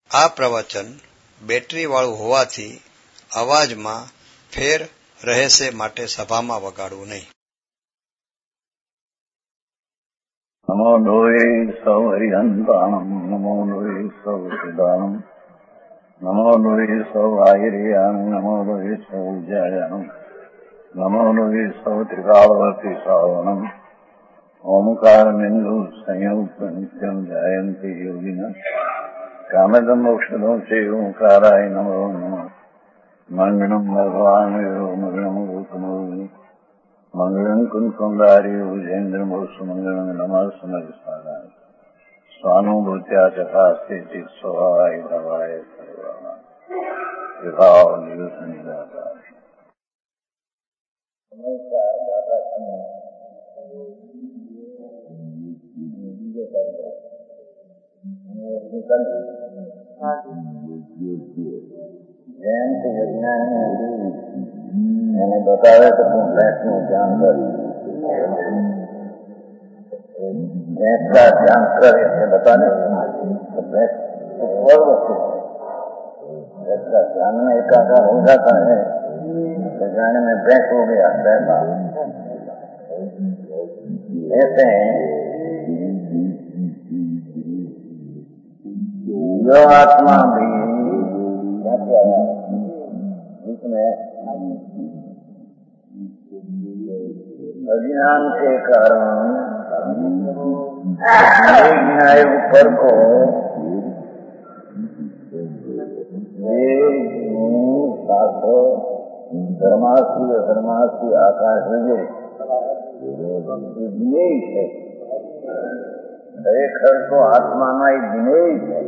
આ પ્રવચન બેટરી વાળું હોવાથી અવાજમાં ફેર રહેશે, માટે સભામાં વગાડવું નહીં. નમો લોહે સૌ હરિહંતાણમ, નમો લોહે સૌ સિદ્ધાણમ, નમો લોહે સૌ આયર્યાણમ, નમો લોહે સૌ જયાણમ, નમો લોહે સૌ ત્રિકાળવતી શ્રાવણમ. ઓમકાર બિંદુ સંયુક્ત નિત્યમ જાયંતિ યોગિના કામદમ મોક્ષદો છે ઓંકારાય નમો નમઃ. મંગળમ ભગવાન મંગળમ ગૌતમોની મંગળમ કુંકુંદારી વિજેન્દ્રમો સુમંગળમ નમઃ સમર્થાય સ્વાનુભૂત્યા ચકાસ્તે સ્વાય ભવાય સર્વા વિભાવ દિવસ નિરાકાર. નમસ્કાર દાદા. જેમ કે વિજ્ઞાન એને બતાવે તો તું ભેંસનું ધ્યાન કર, ભેંસ का ध्यान कर ऐसे बताने तो भैंस और वस्तु भैंस का ध्यान में एकाकार हो जाता है तो जाने में भैंस हो गया भैंसा. ऐसे जो आत्मा भी इसमें अज्ञान के कारण न्याय ऊपर को शास्त्र धर्मास्ती अधर्मास्ती आकाश विजय विनेय है. खरेखर तो आत्माना एक विनेय है.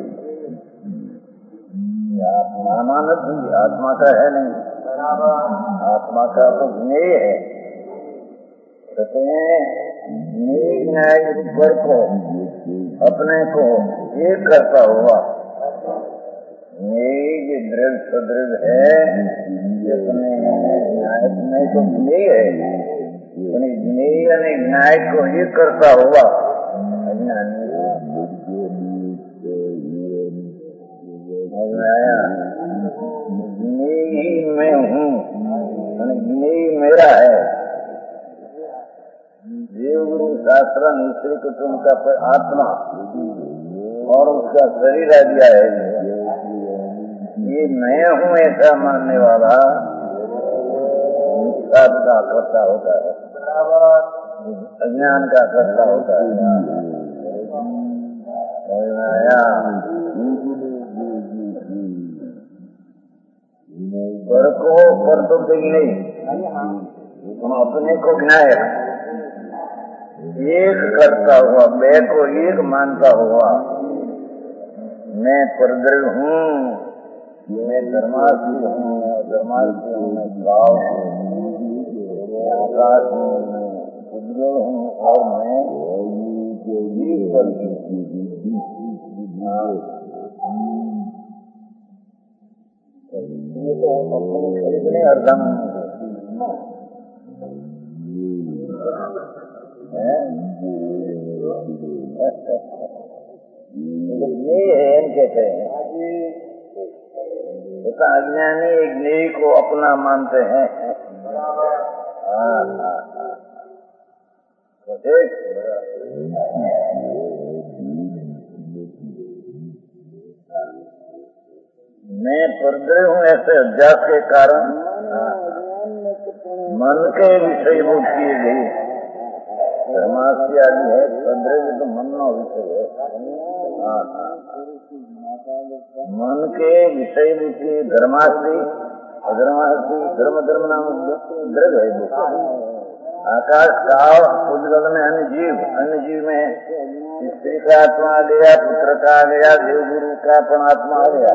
आत्मा नहीं, आत्मा का है नहीं, आत्मा का तो विनेय है. कहते हैं न्याय ऊपर को अपने को एक करता हुआ न्याय दृढ़ सुदृढ़ है. अपने न्याय में तो विनेय है, विनेय यानी न्याय को एक करता हुआ अज्ञानी मैं हूँ, विनेय मेरा है. देव गुरु शास्त्र स्त्री कुटुंब का आत्मा और उसका शरीर आ गया है. ये मैं हूँ ऐसा मानने वाला साध का कर्ता होता है, अज्ञान का कर्ता होता है. पर को पर तो नहीं, हम अपने को विनायक एक करता हुआ, मैं को एक मानता हुआ, मैं परदृढ़ हूँ, मैं धर्मार्थी हूँ, धर्मार्थी हूँ, मैं भाव हूँ, मैं आकाश हूँ, मैं सुदृढ़ हूँ और मैं जीव बल्कि ये तो अपने खरीदने अर्धम कहते हैं. अज्ञानी ज्ञेय को अपना मानते हैं. मैं परदृढ़ हूँ ऐसे अध्यास के कारण मन के विषय वो किए गए धर्मास्ती आदि है. परदृढ़ तो मन न विषय है. मन के विषय बुद्धि धर्मास्ती अधर्मास्ती धर्म धर्म नाम दृढ़ है. आकाश काल उज्जवल में अन्य जीव में स्त्री का आत्मा आ गया, पुत्र का आ गया, देव गुरु का पण आत्मा आ गया.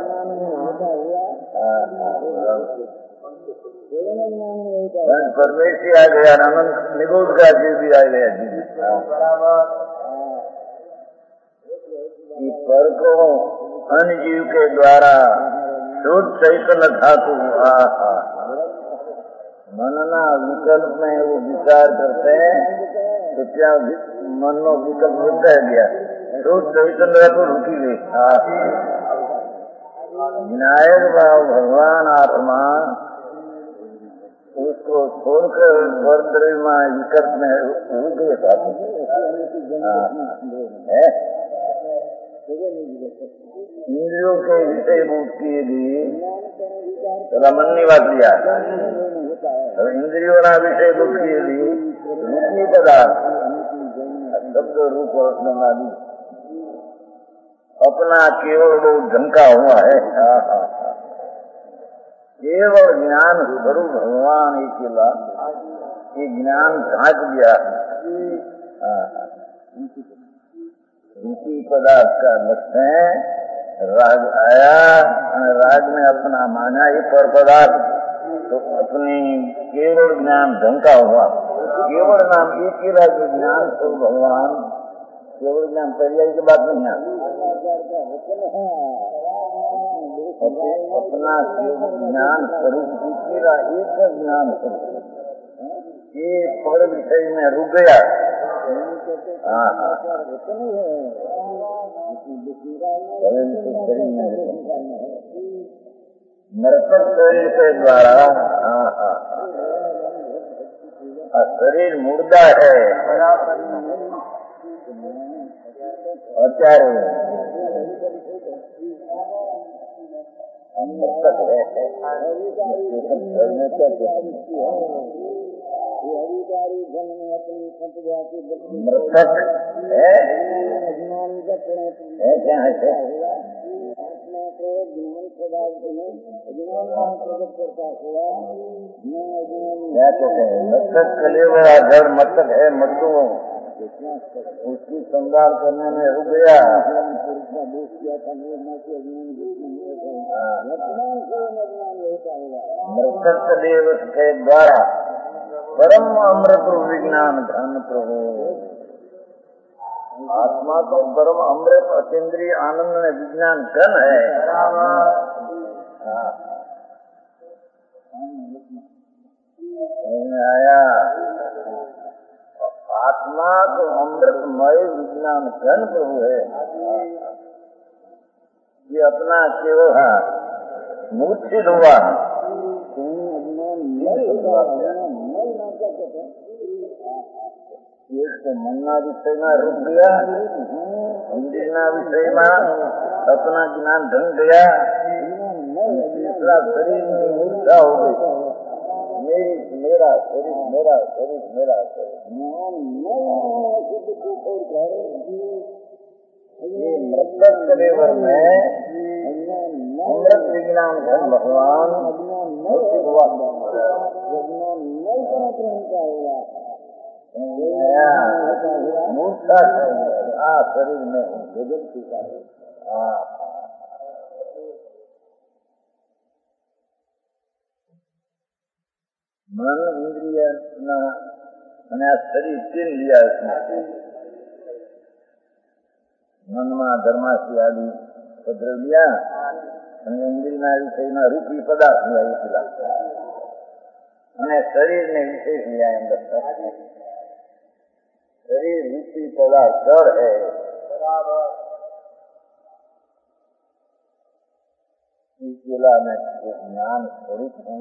परमेश्वरी आ गया, आनंद निगोद का जीव भी आ गया. पर को अन्य जीव के द्वारा शुद्ध चैतन्य धातु मनना विकल्प में वो विचार करते हैं तो क्या मन में विकल्प होता है गया शुद्ध चैतन्य तो रुकी गई. विनायक भाव भगवान आत्मा उसको छोड़कर वर्द्रमा विकट में रुके है। इंद्रियों के विषय भूत किए भी रमन्नी बात लिया, इंद्रियों ना विषय भूत किए भी रूपी पदार्थ शब्द रूप आदि अपना केवल वो ढंका हुआ है। केवल ज्ञान स्वरूप भगवान ही केला ये ज्ञान ढांक दिया। रूपी पदार्थ का लक्ष्य है राग आया, राग में अपना माना ही पर पदार्थ तो अपनी केवल ज्ञान ढंका हुआ। केवल नाम एक ही राज्य ज्ञान स्वरूप भगवान, केवल ज्ञान पर्याय की बात नहीं है। अपना ज्ञान स्वरूप एक ज्ञान स्वरूप ये पर विषय में रुक गया। नरपत शरीर के द्वारा शरीर मुर्दा है, आचार्य मृतक है। मृतक है क्या है? क्या कहते हैं? मृतक कलेवा जड़ मृतक है, मृत्यु उसकी संभाल करने में रुक गया। मृतक देव के द्वारा परम अमृत विज्ञान धन प्रभु आत्मा को परम अमृत अतीन्द्रिय आनंद में विज्ञान धन है। आया आत्मा को अमृतमय विज्ञान धन प्रभु है। ये अपना केवल मूर्छित हुआ एक तो मनना विषय में रुक गया, इंद्रिया विषय में अपना ज्ञान ढंग गया, तीसरा शरीर में मूर्छा हो गई। मेरा शरीर मेरा शरीर मेरा शरीर ये मृतक कलेवर में अमृत विज्ञान धन भगवान मूर्छा शरीर में मन इंद्रिय मैंने शरीर छीन लिया इसमें। મનમાં ધર્માસી આદિ ઉપદ્રવ लिया અને ઇન્દ્રિયના વિષયમાં રૂપી પદાર્થ लिया એકલા અને શરીરને વિષય लिया અંદર। शरीर रूपी पदार्थ जड़ है। केला में ज्ञान स्वरूप है,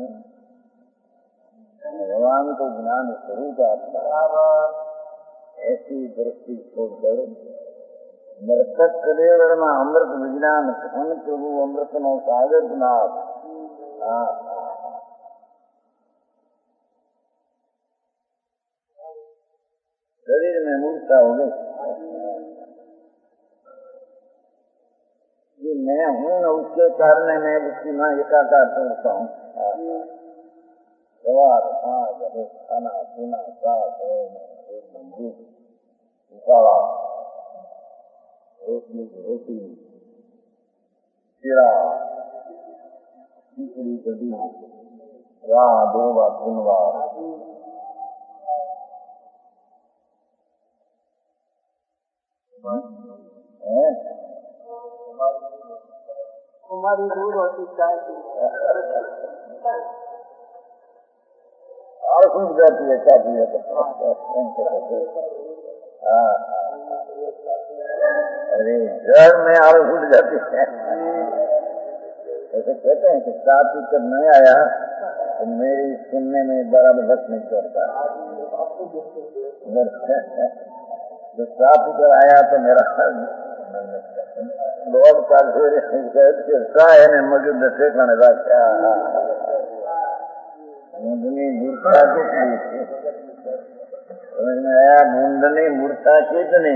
भगवान को ज्ञान स्वरूप आता। ऐसी दृष्टि छोड़कर मृतक कलेवर में अमृत विज्ञान धन प्रभु अमृत नो सागर नाथ शरीर में मूर्छा हो गई। ये मैं हूँ न उसके कारण मैं उसकी माँ एकाकार करता हूँ। सवार खाना पीना साफ उकाला रोटी रोटी चिड़ा खिचड़ी कड़ी राह 2 बार 3 बार हमारी दूध होती चाय और सूझ जाती है क्या पिए अरे जड़ में और उठ जाती है। ऐसे कहते हैं कि साथ ही कर नहीं आया तो मेरी सुनने में बराबर वक्त नहीं छोड़ता। जो साथ ही कर आया तो मेरा लोग का है ने मौजूद दसे खाने का क्या मुंडनी मूर्ता कितनी समझ में आया? मुंडनी मूर्ता कितनी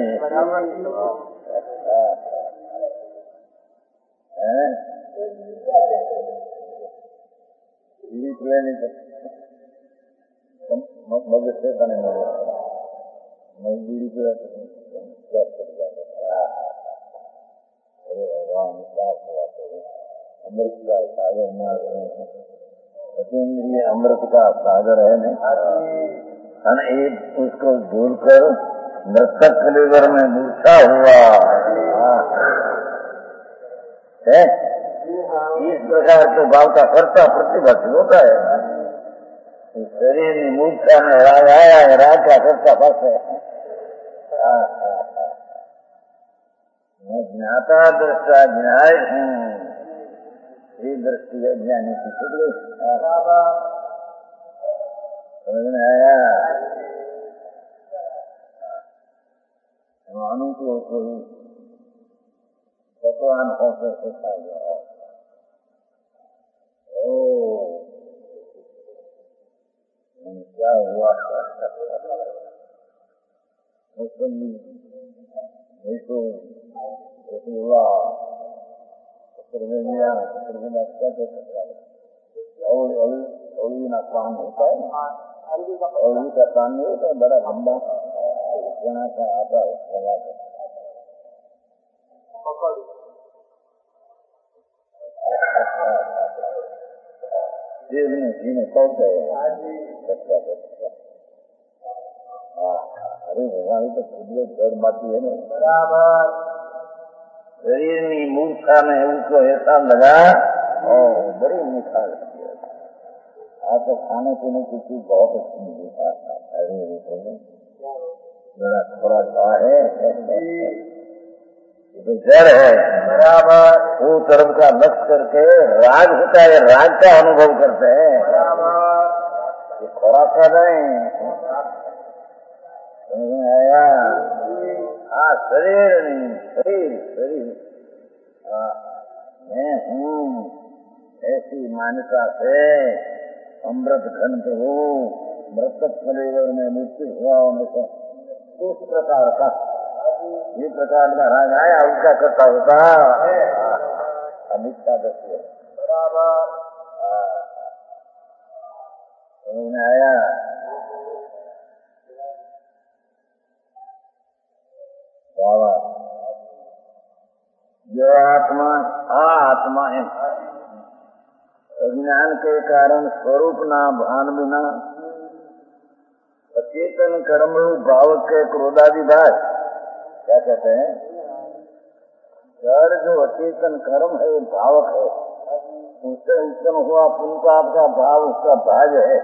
मगर से खाने मजबूरी क्या अमृत का सागर सतेंद्रीय अमृत का सागर है नहीं एक उसको भूल कर मृतक कलेवर में मूर्छा हुआ है। इस प्रकार के भाव का कर्ता प्रतिभक्ति होता है। शरीर में मूर्छा में राग आया है, राग का कर्ता फंस है। मैं ज्ञाता दृष्टा ज्ञाय हूँ, ये दृष्टि ज्ञानी की समझ में आया? मानू को कोई भगवान होकर सिखा गया क्या हुआ ना काम होता है अवली का काम नहीं होता, बड़ा लंबा जना का आता है लगा कर जी में पहुंच गए। अरे भगवान तो खुद डर बाती है ना बराबर। शरीर में मूर्छा में उसको ऐसा लगा और बड़ी मीठा लगती है। आज तो खाने पीने की चीज बहुत अच्छी मिली जरा थोड़ा सा है तो जड़ है बराबर। वो तरफ का लक्ष्य करके राग होता है, राग का अनुभव करते हैं ये खुराक कर रहे हैं। समझ में आया? हाँ शरीर नहीं शरीर मैं हूँ ऐसी मान्यता से अमृत घन प्रभु मृतक कलेवर में मृत्यु हुआ उस प्रकार का ये प्रकार का राग आया उसका करता होता अमिता दस्य बराबर। समझ में आया? बाबा जो आत्मा आत्मा है अज्ञान के कारण स्वरूप ना भान बिना अचेतन कर्म भाव के क्रोधादि भाव क्या कहते हैं? जड़ जो अचेतन कर्म है भावक है, उससे उत्पन्न हुआ पुनपाप का भाव उसका भाज है।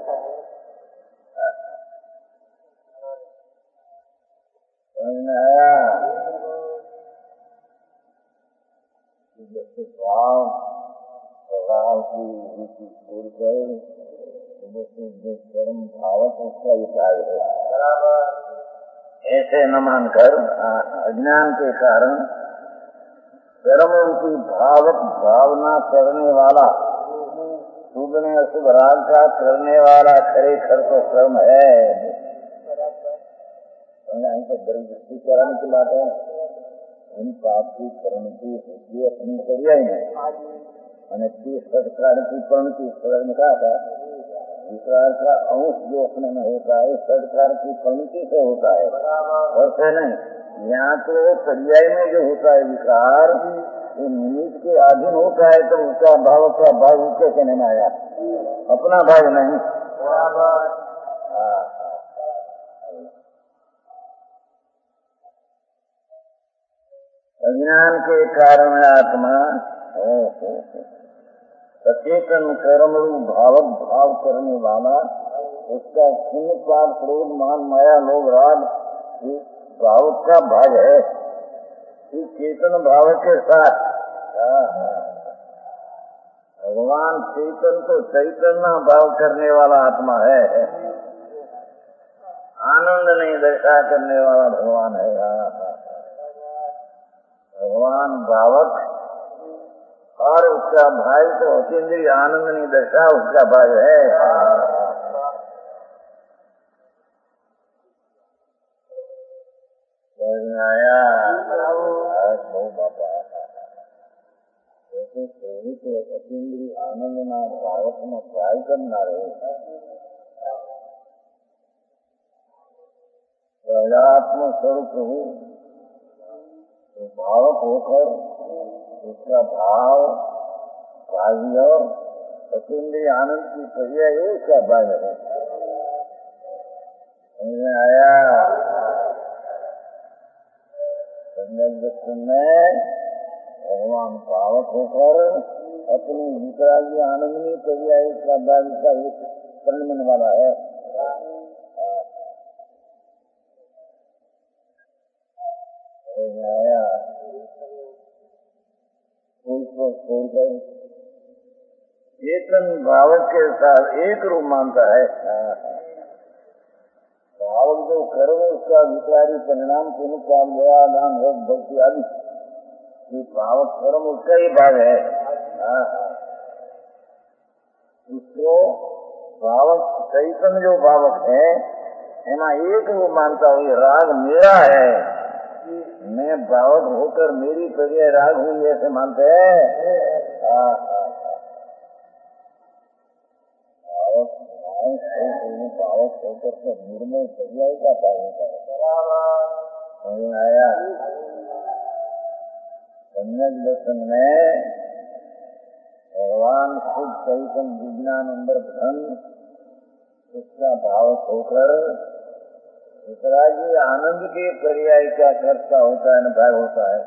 समझ में आया? जैसे भाव की रीति छोड़ कर जो कर्म भावक उसका ही भाग है बराबर। ऐसे न मानकर अज्ञान के कारण कर्म रूपी भावक भावना करने वाला शुभ ने अशुभ राग का करने वाला खरेखर तो कर्म है। दृष्टि कराने की बात है। इन पाप की परिणति होती है अपनी करिया ही नहीं मैंने 30 प्रकार की परिणति में कहा था। विकार का अंश जो अपने में होता है सरकार की परिणति से होता है और से नहीं। यहाँ तो पर्याय में जो होता है विकार वो निमित्त के अधीन होता है तो उसका भाव का भाव उसके कहने में आया अपना भाव नहीं। अज्ञान के कारण आत्मा सचेतन कर्म भावक भाव करने वाला उसका पुण्य पाप क्रोध मान माया लोभ राग भावक का भाग है। इस चेतन भाव के साथ भगवान चैतन्य तो चैतन्य भाव करने वाला आत्मा है, आनंद नहीं दशा करने वाला भगवान है। भगवान भावक और उसका भाई तो अतीन्द्रिय आनंद नहीं दशा उसका भाई है। आया बाबा तो अतीन्द्रिय आनंद ना भावक में ट्राई करना रहे प्रजात्म स्वरूप हो तो भावक होकर उसका भाव कार्य अतीन्द्रिय आनंद की पर्याय उसका भाव है। समझ आया? में भगवान भावक होकर अपनी वितरागी आनंदनी पर्याय का भाव का एक परिणमन वाला है। आया उसको छोड़कर चेतन भावक के साथ एक रूप मानता है। भावक जो कर्म उसका विचारी परिणाम पुण्य काम दया दान भक्ति आदि ये भावक कर्म उसका ही भाग है। उसको भावक चैतन्य जो भावक है एमा एक वो मानता हूँ ये राग मेरा है, मैं भावक होकर मेरी पर्याय राग हूँ ऐसे मानते हैं। भावक होकर तो निर्मल पर्याय का पालन समझ आया? सम्यक दर्शन में भगवान खुद चैतन्य विज्ञान अंदर धन उसका भावक होकर वितरागी आनंद के पर्याय का कर्ता होता है न भाग होता है।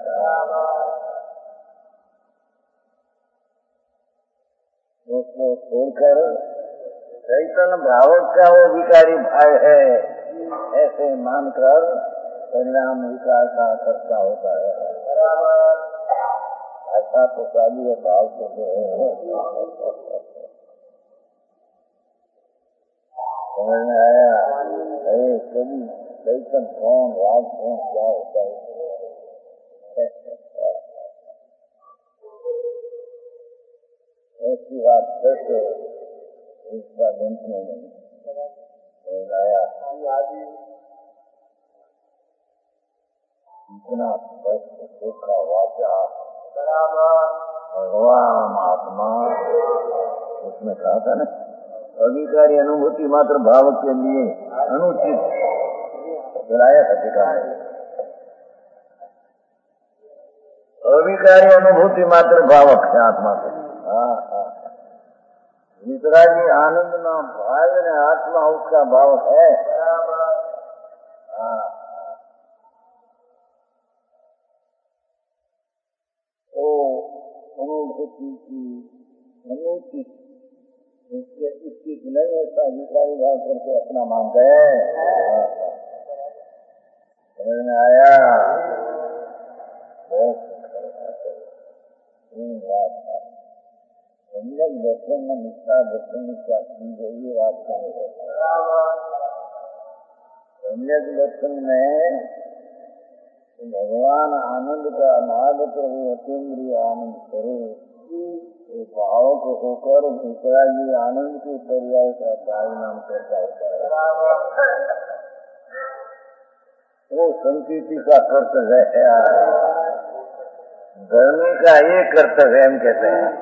उसको छोड़कर चैतन्य भावक का वो विकारी भाव है ऐसे मानकर परिणाम विकार का कर्ता होता है। ऐसा तो शादी भाव तो समझ में आया? अरे कभी चैतन्य कौन राज कौन क्या होता है ऐसी बात कैसे इसका गंत नहीं आया? इतना स्पष्ट देखा वाचा भगवान आत्मा उसमें कहा था ना अविकारी अनुभूति मात्र भावक के लिए अनुचित कराया था टीका में। अविकारी अनुभूति मात्र भावक है आत्मा से। वितरागी आनंद ना भाव ने आत्मा उसका भावक है। तो अनुभूति की अनुचित उसके उचित नहीं ऐसा विकारी भाव करके अपना मानते हैं। समझ में आया? सम्यक दर्शन में निष्ठा दर्शन क्या की गई है बात का है। सम्यक दर्शन में भगवान आनंद का नाद प्रभु अतीन्द्रिय आनंद स्वरूप भावक होकर वितरागी आनंद के पर्याय का परिणाम करता है। वो संकीर्ति का कर्तव्य है, धर्मी का ये कर्तव्य हम कहते हैं।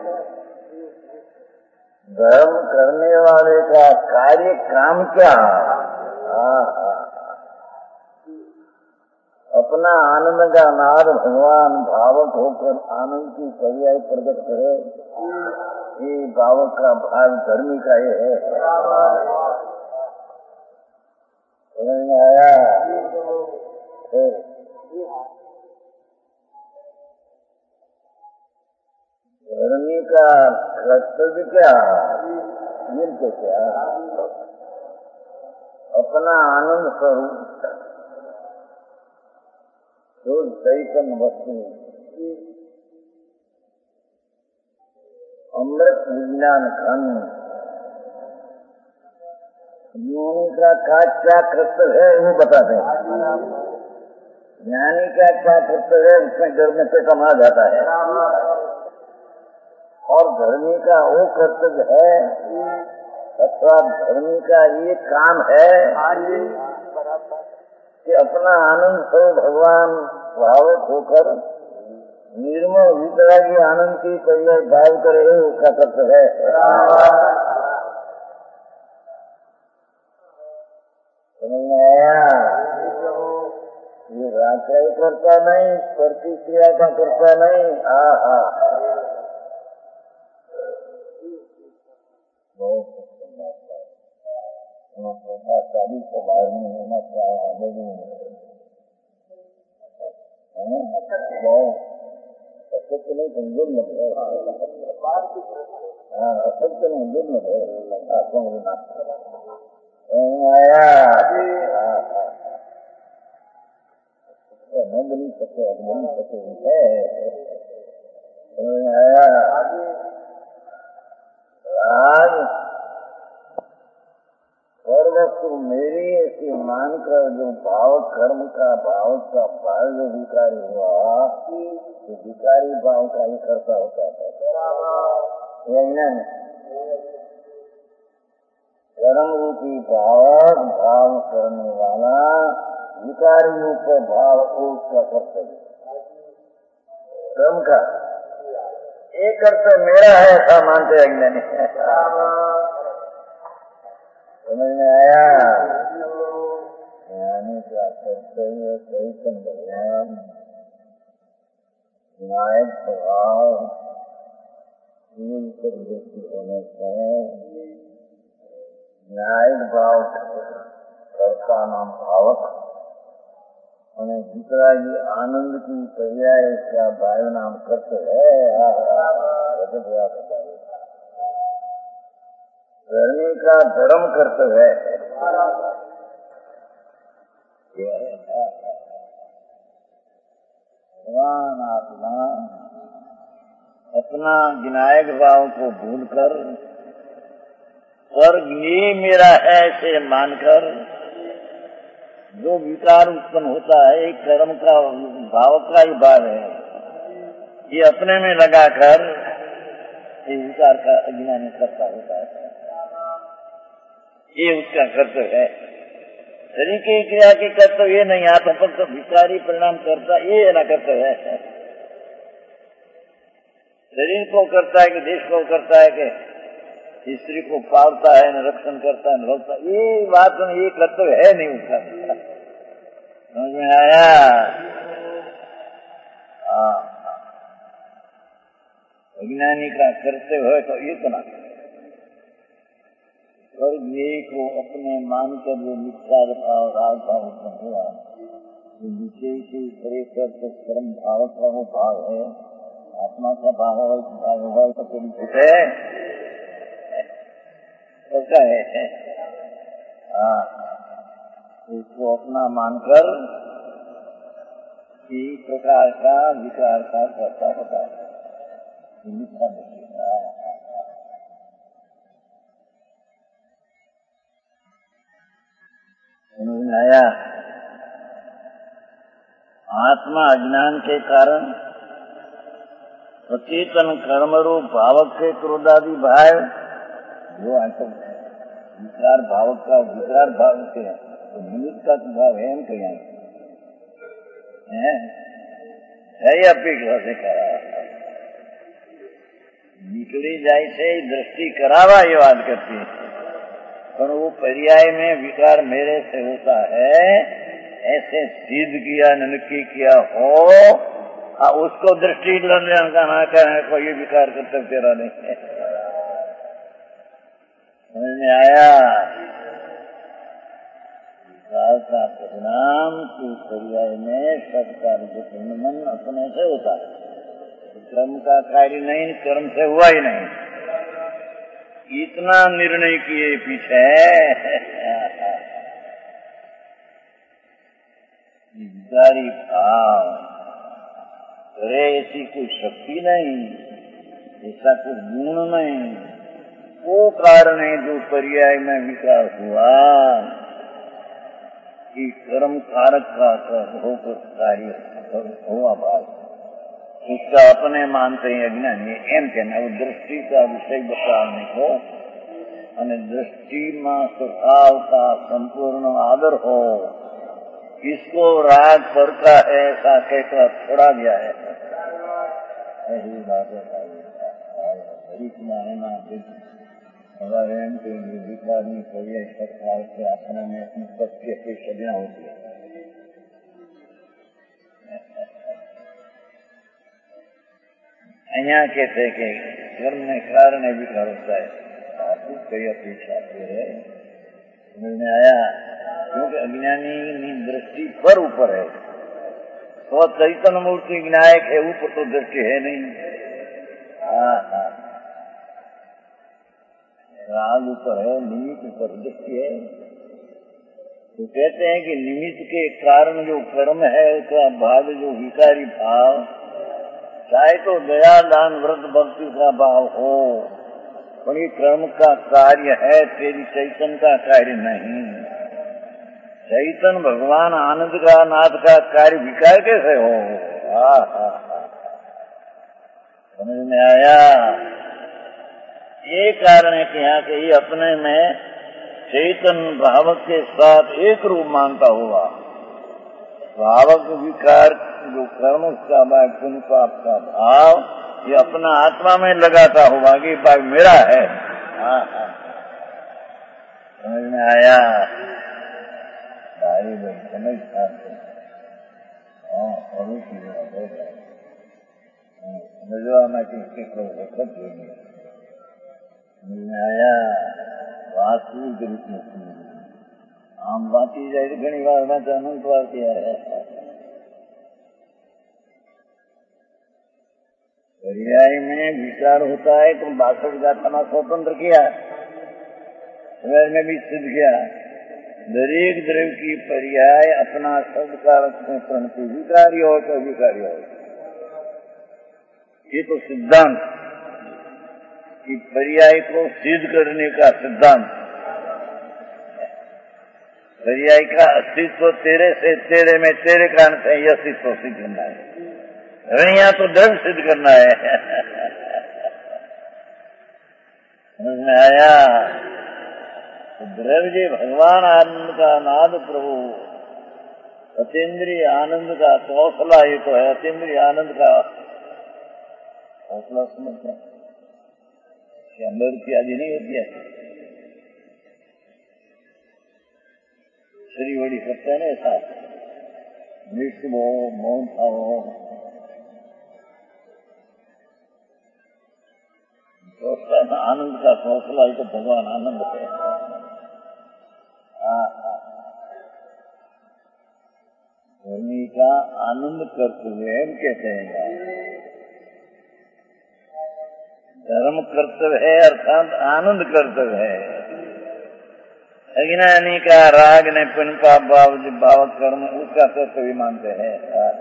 धर्म करने वाले का कार्य काम क्या? अपना आनंद का नाद भगवान भावक होकर आनंद की पर्याय प्रकट करे, ये भावक का भाव धर्मी का ये है। समझ में आया? धर्मी का कर्तव्य क्या? ये क्या? अपना आनंद स्वरूप जो चैतन्य वस्तु अमृत विज्ञान घन। ज्ञानी का क्या कर्तव्य है वो बताते हैं। ज्ञानी का क्या कर्तव्य है उसमें डरने से कमा जाता है, और धर्मी का वो कर्तव्य है अथवा धर्मी का ये काम है कि अपना आनंद स्वरूप भगवान भावक होकर निर्मल वितरागी आनंद की पर्याय भाव करे, उसका कर्तव्य है। समझ में आया? ये राष्ट्र करता नहीं, प्रतिक्रिया का करता नहीं। बहुत शादी को बाहर में होना चाहिए। असत्य नहीं कमजोर लगे, असत्य नहीं दूर लगे। आया न बनी सके, बन सके है। आया आज हर वस्तु मेरी ऐसी मानकर जो भाव कर्म का भाव का भाव जो विकारी हुआ, तो विकारी भाव का ही करता होता है। कर्म रूपी भाव करने वाला विकारी रूप भाव उसका कर्तव्य कर्म का एक कर्तव्य मेरा है, ऐसा मानते अज्ञानी। समझ में आया? ज्ञानी का कर्तव्य चैतन्य भगवान नायक स्वभाव दृष्टि होने से न्यायिक भाव कर्ता नाम भावक उन्हें दूसरा ये आनंद की पर्याय क्या भाव नाम कर्तव्य है। धर्मी का धर्म कर्तव्य है। भगवान आत्मा अपना विनायक भाव को भूलकर स्वर्ग ये मेरा है ऐसे मानकर जो विकार उत्पन्न होता है एक कर्म का भाव का ही भाव है, ये अपने में लगाकर ये विकार का अज्ञान करता होता है। ये उसका कर्तव्य है। शरीर की क्रिया के कर्तव्य ये नहीं, आत्म पर तो विकारी परिणाम करता ये न कर्तव्य है। शरीर को करता है कि देश को करता है कि स्त्री को पालता है, न रक्षण करता है, न रोकता, ये बात ये कर्तव्य है नहीं उसका। समझ में आया? अज्ञानी का कर्तव्य है तो इतना स्वर्ग को अपने मानकर जो निस्सार भाव राग भाव उत्पन्न हुआ, विशेष कर कर्म भाव का वो भाव है, आत्मा का भाव है तो कभी कुछ है है। इसको अपना मानकर इस प्रकार का विकार का करता होता है। समझ में आया? आत्मा अज्ञान के कारण सचेतन कर्मरूप भावक के क्रोधादि भाव जो विकार भाव का विकार भाव के तो निमित्त का भाव है हम कहीं है अपेक्षा से करा निकली जाए से दृष्टि करावा ये बात करती है, पर वो पर्याय में विकार मेरे से होता है ऐसे सिद्ध किया ननकी किया हो, उसको दृष्टि ना करें कोई ये विकार कर्तव्य तेरा नहीं है। समझ में आया? विकार का परिणाम के पर्याय में सब कार्य मन अपने से होता है, कर्म का कार्य नहीं, कर्म से हुआ ही नहीं। इतना निर्णय किए पीछे विकारी भाव करे ऐसी कोई शक्ति नहीं, ऐसा कुछ गुण नहीं, वो कारण है जो पर्याय में विकार हुआ कि कर्म कारक का होकर कार्य हुआ बात, उसका अपने मानते हैं अज्ञानी एम कहना। वो दृष्टि का विषय बताने को અને दृष्टिમાં स्वभाव का संपूर्ण आदर हो, इसको राग पर का है ऐसा कहकर छोड़ा गया है। ऐसी बात है हमारे एम के विकार में कोई सरकार से अपने में अपनी सत्य की सदियां होती है। અહીંયા कहते कि कर्म ने कारण विकार होता है। आपको कई अपेक्षा है, समझ में आया? क्योंकि अज्ञानी की दृष्टि पर ऊपर है, तो चैतन्य मूर्ति विनायक है, ऊपर तो दृष्टि है नहीं। राग ऊपर है, निमित्त ऊपर दृष्टि है। तो कहते हैं कि निमित्त के कारण जो कर्म है उसका भाग जो विकारी भाव, चाहे तो दया दान व्रत भक्ति का भाव हो, पर ये कर्म का कार्य है, तेरी चैतन्य का कार्य नहीं। चैतन्य भगवान आनंद का नाथ का कार्य विकार कैसे हो? समझ में आया? ये कारण है कि यहाँ के ये अपने में चैतन्य भावक के साथ एक रूप मानता हुआ, भावक विकार जो कर्म उसका पुण्य पाप का भाव ये अपना आत्मा में लगाता हुआ कि भाई मेरा है। समझ में आया? भाई भाई समझ पाते समझवा किसके को वक्त जोड़िए। समझ में आया? वास्तविक रूप में आम बाकी जाए तो घनी बार मैं अनंत बार किया है। पर्याय में विचार होता है तो 62 गाथा स्वतंत्र किया, में भी सिद्ध किया। दरेक द्रव्य की पर्याय अपना शब्द कारक में प्रणति विकारी हो तो विकारी हो। ये तो सिद्धांत कि पर्याय को सिद्ध करने का सिद्धांत, पर्याय का अस्तित्व तेरे से, तेरे में तेरे कारण से यह अस्तित्व सिद्ध करना है। यहाँ तो द्रव्य सिद्ध करना है। समझ में आया? तो द्रव्य भगवान आनंद का नाद प्रभु, अतीन्द्रिय आनंद का हौसला, ये तो है अतीन्द्रिय आनंद का हौसला। समझते कि अंदर की आदि नहीं होती है, श्री बड़ी सत्य है ऐसा मृत्यु हो मौन हो, आनंद का हौसला ही तो भगवान आनंद है। धर्मी का आनंद कर्तव्य हम कहते हैं। धर्म कर्तव्य है अर्थात आनंद कर्तव्य है। अज्ञानी का राग ने पुण्य पाप भाव कर्म उसका कर्तव्य मानते हैं।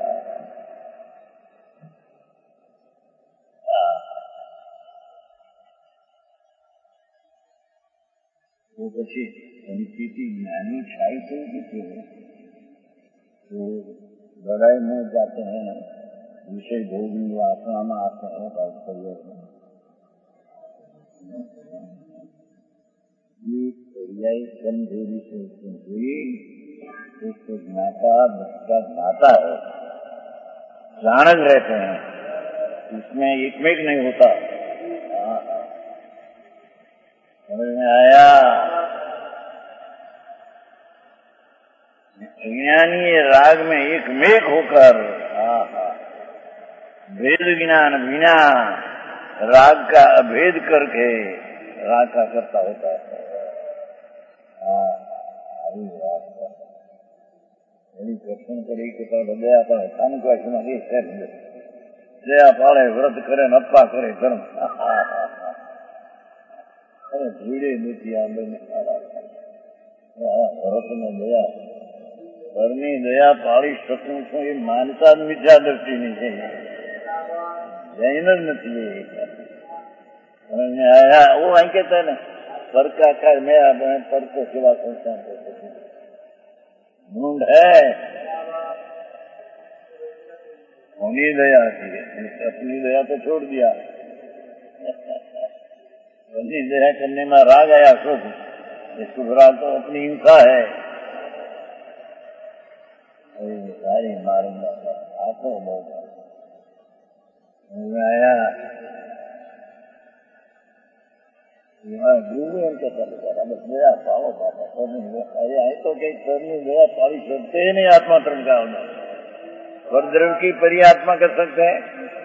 वो પછી संस्कृति ज्ञानी छाई से तो लड़ाई में जाते हैं, विषय भोगी वासना में आते हैं। पर्याय कमजोरी से हुई उसको ज्ञाता दृष्टा ज्ञाता है, जानक रहते हैं, इसमें एकमेक नहीं होता। समझ में आया? ज्ञानी राग में एकमेक होकर भेद ज्ञान बिना राग का अभेद करके राग का करता होता है। कृष्ण करी दया पाड़े सामने दया पाड़े व्रत करे नप्पा करे धर्म भीड़े नीति भरत ने दया ઘરની દયા પાળી શકું છું એ માનતા જ મિથ્યા દ્રષ્ટિની છે, જૈન જ નથી। समझ में आया? वो वहीं कहते हैं ना, पर का कर मेरा बहन पर को सेवा करता ढूंढ है उन्हीं दया की है, अपनी दया तो छोड़ दिया। अपनी दया करने में राग आया सुख, सुख राग तो अपनी हिंसा है। सारी मारूंगा आपको मौका आया गुरु एम कहता बेचारा बस दया पाओ बाबा तो कई करनी दया पाली सकते ही नहीं। आत्मा तरण का होना वरद्रव की परी आत्मा कर सकते हैं।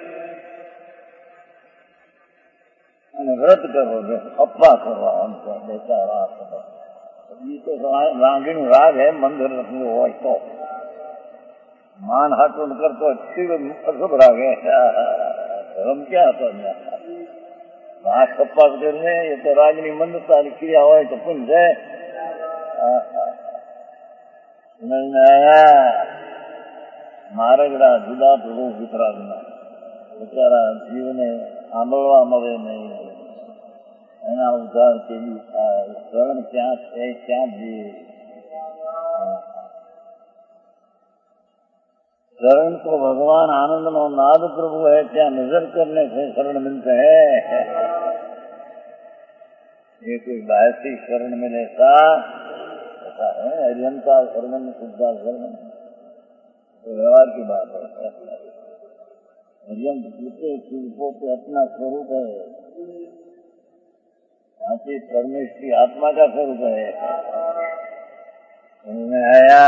व्रत करो अप्पा करो हमको बेचारा ये तो रागिण राग है। मंदिर रखने हो तो मान हाथ कर तो अच्छी अशुभ राग है। हम क्या समझा आंख कप्पा करने ये तो रागनी मंदता क्रिया हो तो पुण्य है। मारगड़ा जुदा प्रभु वितरागना बेचारा जीवने આંબળવા મળે નહીં એના ઉદ્ધાર કેવી થાય? શરણ ક્યાં છે ક્યાં જઈએ? शरण तो भगवान आनंद नो नाद प्रभु है, क्या नजर करने से शरण मिलते हैं? ये कोई बाहरी शरण मिले ऐसा है? अरिहंता शरण शुद्धा शरण तो व्यवहार की बात है। हरियम पोते अपना स्वरूप है, बाकी परमेश्वर की आत्मा का स्वरूप है। उनमें आया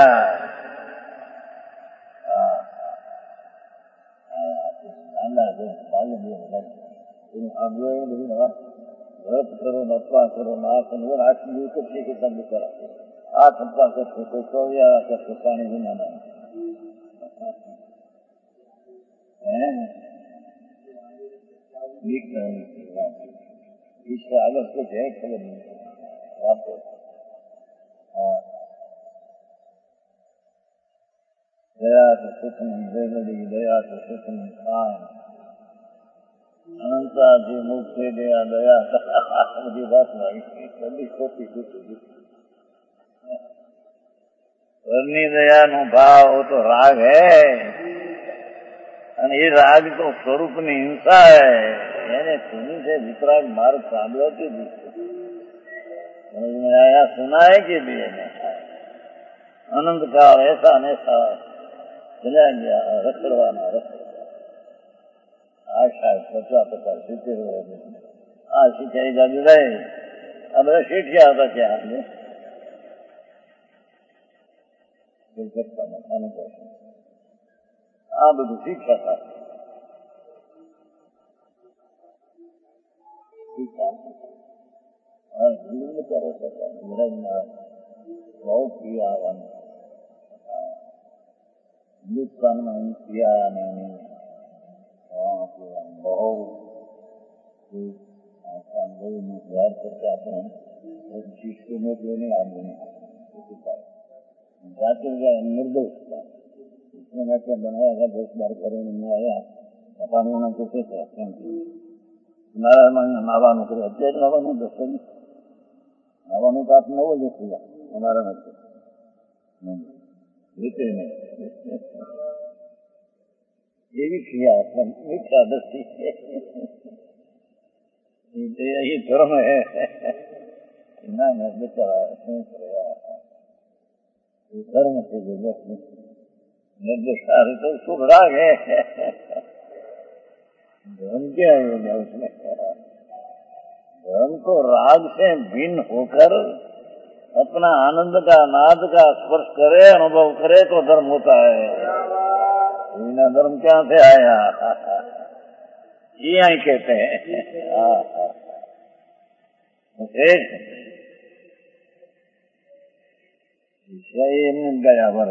व्रत करो नप्पा करो नाथ आखिर कच्चे के तब करा आ थप्पा करते कोई चौया करते पानी भी ना इससे आगे कुछ है खबर नहीं। दया से सुख नहीं दया से सुख नहीं अनंता जी मुक्ति दया दया मुझे बात नहीं खोटी करनी दया नो भाव वो तो राग है અને એ રાગ તો સ્વરૂપની હિંસા है। એને સુની से वितराग मार्ग સાંભળ્યો કે समझ में आया? सुना है कि भी अनंत काल ऐसा ऐसा चला गया रखड़वाना रखड़ आशा 50-50 आ सिंचाई जाती रहे। अब शीठिया था क्या आ બધું શીખ્યા હતા। બહુ ક્રિયા હિન્દુસ્તાનમાં અહીં ક્રિયા નહીં બહુ याद करते आते हैं और शिष्य में लेने आते हैं जाते गए निर्दोष था इसमें मैं क्या बनाया था 10 बार करने में आया पानी होना कैसे थे नारायण नावानु करे अत्यार नावानु दस नावानु तो आप नवो जो किया हमारा मतलब लेते नहीं ये भी किया मिथ्या दृष्टि यही धर्म है ना बेचारा क्यों करेगा धर्म से जो निर्देश तो सुख राग है। धर्म क्या है उसमें? धर्म तो राग से भिन्न होकर अपना आनंद का नाद का स्पर्श करे अनुभव करे तो धर्म होता है। बिना धर्म क्या से आया ये ही कहते हैं। गया भर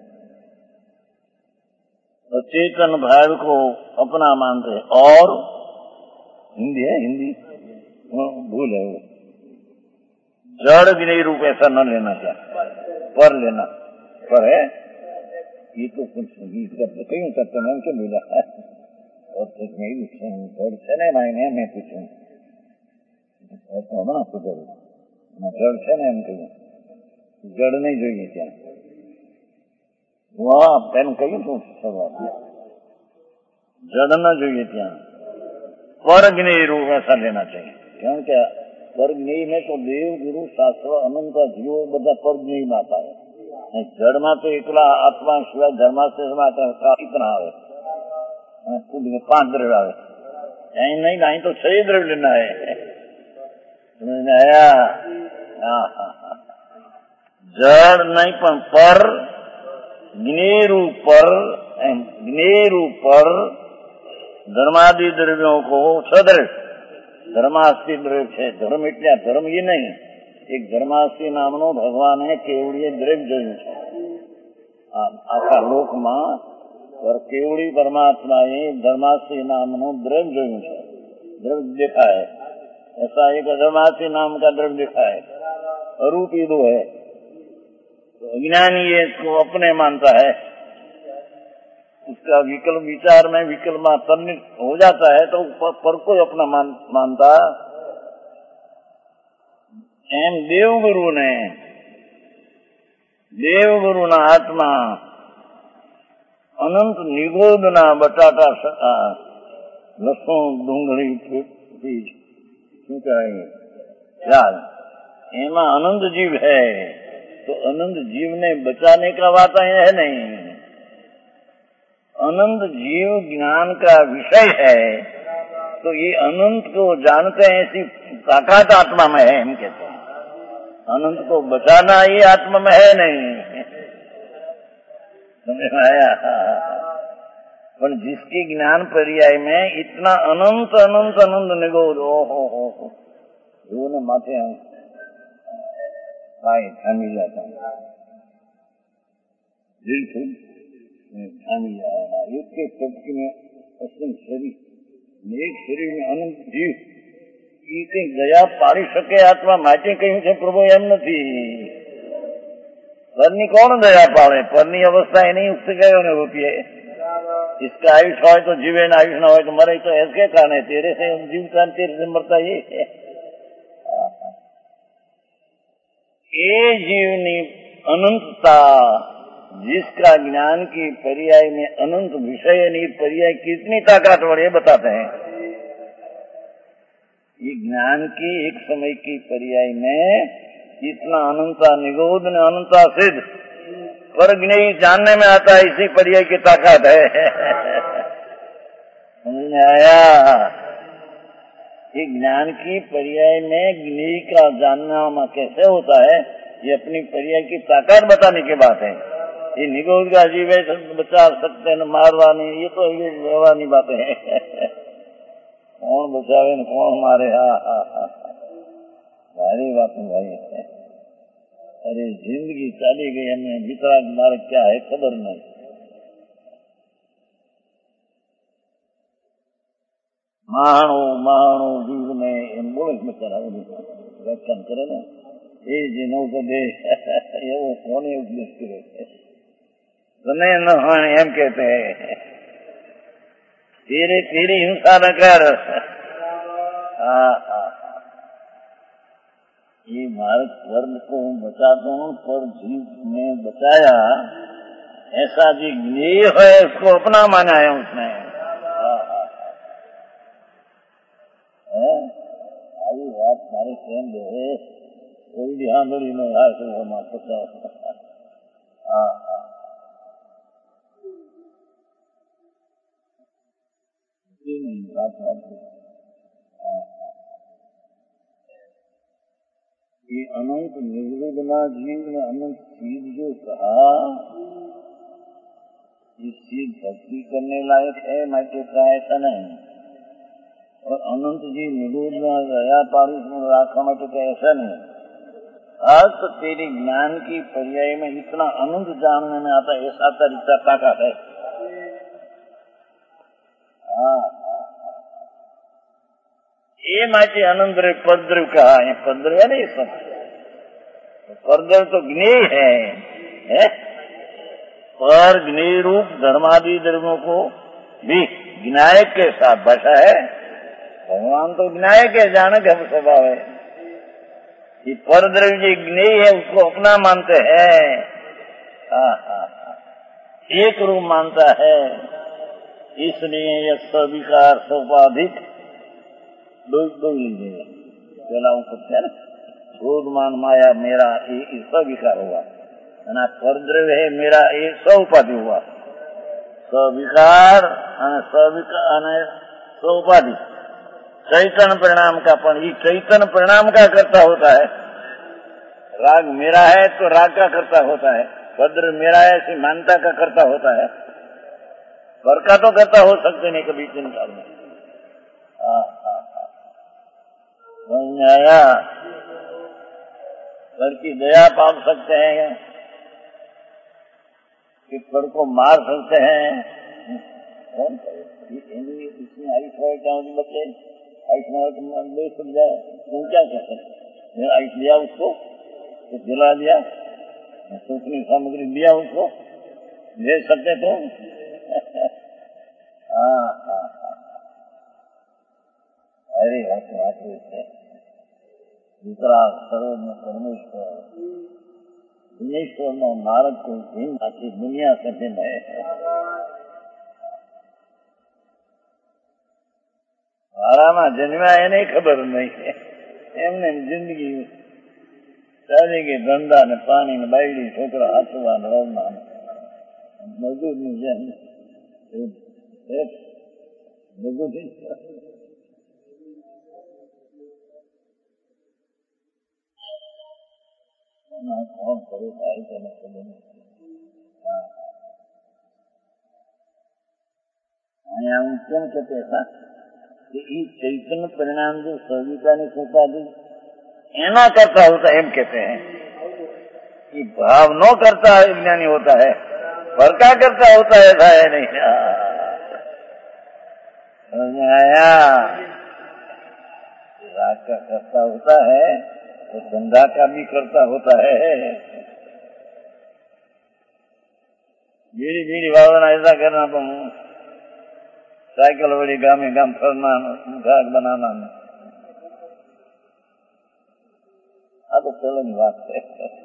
तो चेतन भाव को अपना मानते और हिंदी है हिंदी भूल है वो जड़ विनय रूप ऐसा न लेना क्या पर लेना पर है ये तो कुछ कहीं करते मैं क्यों मिला और नहीं मायने मैं पूछूं હમણાં સુધરું જળ છે ને એમ કહ્યું જળ નહીં જોઈએ ત્યાં વાહ એનું કહ્યું શું સવાલ જળ ન જોઈએ ત્યાં वर्गनीय रूप ऐसा लेना चाहिए क्योंकि वर्गनीय में तो देव गुरु शास्त्र अनंत जीवो બધા વર્ગनीय માં આવે જળમાં તો એકલા આત્મા સિવાય ધર્માસ્ત્રમાં કિतना આવે कुल 5 द्रव्य આવે અહીં નહીં અહીં तो 6 द्रव्य लेना है आया जड़ नहीं पण पर ज्ञेय रूप पर धर्मादि द्रव्यों को सद्रव्य धर्मास्थि द्रव्य है धर्म એટલે धर्म ये नहीं एक धर्मास्थि नामनो भगवाने केवड़ीय द्रव्य જોયું છે આખા લોકમાં પર કેવડી પરમાત્માએ धर्मास्थि नामनो द्रव्य જોયું છે द्रव्य देखा है ऐसा एक धर्मास्थि नाम का द्रव्य देखा है अरूपी दो है तो अज्ञानी ये इसको अपने मानता है उसका विकल्प विचार में विकल्प तन्नित हो जाता है तो पर को अपना मानता एम देवगुरु ना आत्मा अनंत निगोद ना बटाटा लसण डूंगળી શું કહેવાય याद एमा अनंत जीव है तो अनंत जीव ने बचाने का बात है नहीं अनंत जीव ज्ञान का विषय है तो ये अनंत को जानते हैं ऐसी ताकत आत्मा में है हम कहते हैं अनंत को बचाना ये आत्मा में है नहीं समझ में आया पर जिसके ज्ञान पर्याय में इतना अनंत अनंत अनंत निगोद हो वो ने माथे भाई थामी जाता बिल्कुल थामी जाएगा एक के पक्ष में असीम शरीर एक शरीर में अनंत जीव એ કઈ દયા પાડી શકે આત્મા માટે કહ્યું છે પ્રભુ એમ નથી પરની કોણ દયા પાડે પરની અવસ્થા એની ઉઠ ગયો ને રૂપિये इसका आयुष हो तो जीवे न आयुष न हो तो मरे तो ऐसे कारण है तेरे से जीवता तेरे से मरता ये जीवनी अनंतता जिसका ज्ञान की पर्याय में अनंत विषय पर्याय कितनी ताकतवर ये बताते हैं ये ज्ञान की एक समय की पर्याय में इतना अनंता निगोद ने अनंता सिद्ध वर्ग नहीं जानने में आता है इसी पर्याय की ताकत है समझ में आया ये ज्ञान की पर्याय में ज्ञेय का जानना कैसे होता है ये अपनी पर्याय की ताकत बताने की बात है ये निगोद का जीव है बचा सकते न मारवा नहीं ये तो ये व्यवहार बातें है कौन बचावे न कौन मारे भारी बात भाई अरे जिंदगी चाली गई हमें वितराग मार्ग क्या है खबर नहीं महाणु जीव ने एम बोले में व्याख्यान करे ने એ જેનો ઉપદેશ એવો કોને ઉપદેશ કર્યો તને ન હોય એમ કહેતે तेरी हिंसा न कर ये भारत वर्ग को बचाता हूँ पर जीव ने बचाया ऐसा जी ज्ञेय है उसको अपना माना है उसने आई बात मारे प्रेम है कोई ध्यान नहीं माता नहीं बात ये अनंत निर्विघ्ना जीव ने अनंत चीज जो कहा ये चीज भक्ति करने लायक है माटे का ऐसा नहीं और अनंत जी निर्विघ्ना दया पारी राखा माटे का ऐसा नहीं आज तो तेरी ज्ञान की पर्याय में इतना अनंत जानने में आता ऐसा तरीका ताकत है ये माटे अनंत पद्रव कहा है पद्रव है नहीं सब पद्रव तो ज्ञेय है पर ज्ञेय रूप धर्मादि द्रव्यों को भी ज्ञायक के साथ भाषा है भगवान तो विनायक है, जानक है स्वभाव है। ये परद्रव्य ज्ञेय है, उसको अपना मानते हैं, एक रूप मानता है। इसलिए यह सविकार सोपाधिक दो लीजिएगा, पहला सकते हैं क्रोध मान माया मेरा ये सविकार हुआ, ना परद्रव्य है मेरा ये सौपाधि हुआ। सविकार सौपाधि चैतन्य परिणाम का, पर ये चैतन्य परिणाम का कर्ता होता है। राग मेरा है तो राग का कर्ता होता है, भद्र मेरा है ऐसी मानता का कर्ता होता है। पर का तो कर्ता हो सकते नहीं कभी तीन काल में। आया पर की दया पाल सकते हैं कि पर को मार सकते हैं। कौन करे इसमें आइस है क्या बच्चे, आइस में ले सुन जाए तुम क्या कहते हैं? आइस लिया उसको तो दिला दिया, सूखनी सामग्री दिया उसको, भेज सकते तुम? अरे दूसरा सर्व परमेश्वर ईश्वर नो नारद को भिन्न आखी दुनिया से भिन्न है। મારામાં જન્મ્યા એને ખબર નહીં, એમને જિંદગી ચાલી ગઈ ધંધા ને પાણી ને બાયડી છોકરા હાથવા ને રવના મજૂર ની જેમ બધું કોણ કરે થાય તેને ખબર નહીં. અહીંયા હું કેમ કહેતો હતા कि चैतन्य परिणाम जो सविता ने सोचा दी एना करता होता है, एम कहते हैं कि भाव न करता है विज्ञानी होता है, पर क्या करता होता है ऐसा है नहीं। आया राग का करता होता है तो धंधा का भी करता होता है। बीड़ी बीड़ी वावना ऐसा करना तो साइकिल वाली गामे गाम फरना घाट बनाना तो चलो नहीं बात है।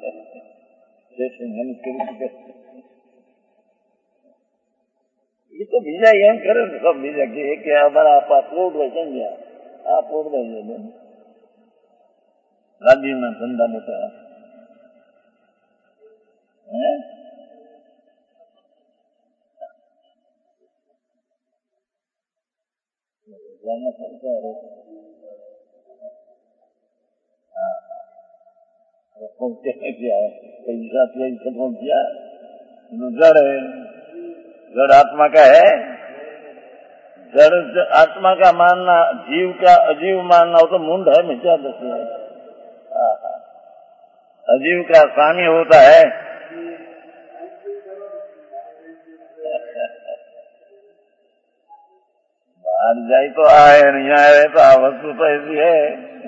ये तो बीजा एम करे सब बीजा के हमारा आप पोट भाई समझा आप पोट भाई राज्य में धंधा होता है। जाना पड़ता है पहुंचे क्या पैसा से पहुंचा जड़ है, जड़ आत्मा का है। जड़ आत्मा का मानना जीव का अजीव मानना हो तो मुंड है, मिथ्या दृष्टि है। अजीव का स्वामी होता है। बाहर जाए तो आए, नहीं आए तो आ वस्तु तो ऐसी है।